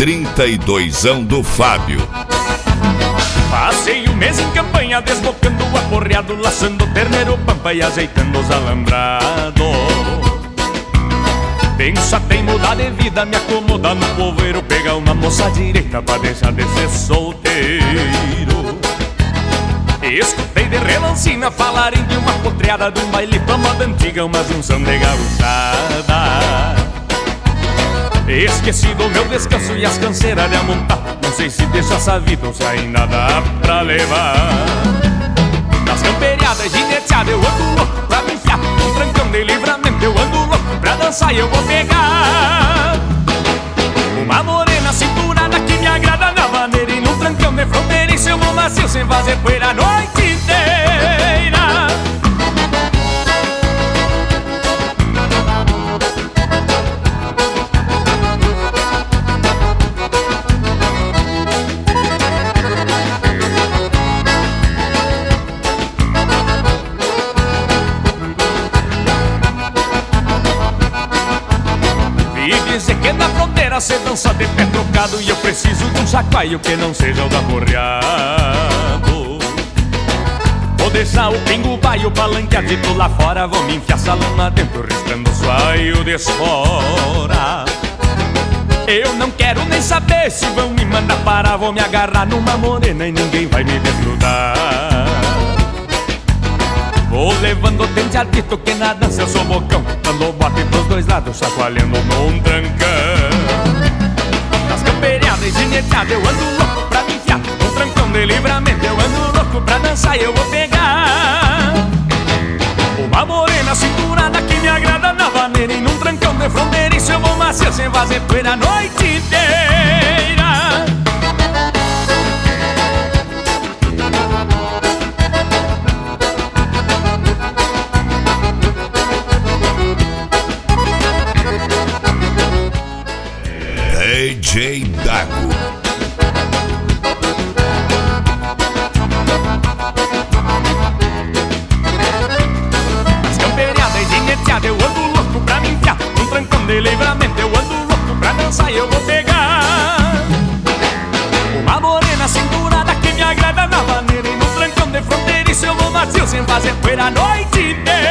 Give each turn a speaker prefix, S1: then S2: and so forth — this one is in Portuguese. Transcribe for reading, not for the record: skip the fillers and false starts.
S1: 32ão do Fábio.
S2: Passei um mês em campanha, desbocando o aporreado, laçando terneiro pampa e ajeitando os alambrados. Penso até em mudar de vida, me acomodar no povoeiro, pegar uma moça direita pra deixar de ser solteiro. Escutei de relancina falarem de uma potreada, de um baile pra moda antiga, uma junção de gauchada. Esqueci do meu descanso e as canseiras de amontar, não sei se deixo essa vida ou se ainda dá pra levar. Nas camperiadas gineteadas eu ando louco pra me enfiar um trancão de livramento, eu ando louco pra dançar e eu vou pegar uma morena cinturada que me agrada na maneira, e num trancão de fronteiriço eu vou macio sem fazer poeira a noite inteira. Dizer que na fronteira cê dança de pé trocado, e eu preciso de um chacoalho que não seja o da porreado. Vou deixar o pingo baio palanqueadito lá fora, vou me enfiar salão lá dentro, riscando o suaio de espora. Eu não quero nem saber se vão me mandar parar, vou me agarrar numa morena e ninguém vai me desgrudar. Vou levando o tenteadito que na dança eu sou bocão, dando bote pros dois lados, chacoalhando num trancão. Nas camperiadas e gineteadas eu ando louco pra me enfiar num trancão de livramento, eu ando louco pra dançar e eu vou pegar uma morena cinturada que me agrada na vaneira, e num trancão de fronteiriço eu vou macio sem fazer poeira a noite inteira.
S1: DJ Dago.
S2: Nas camperiadas e gineteadas eu ando louco pra me enfiar num trancão de livramento, eu ando louco pra dançar e eu vou pegar uma morena cinturada que me agrada na maneira, e num trancão de fronteiriço eu vou macio sem fazer poeira a noite inteira.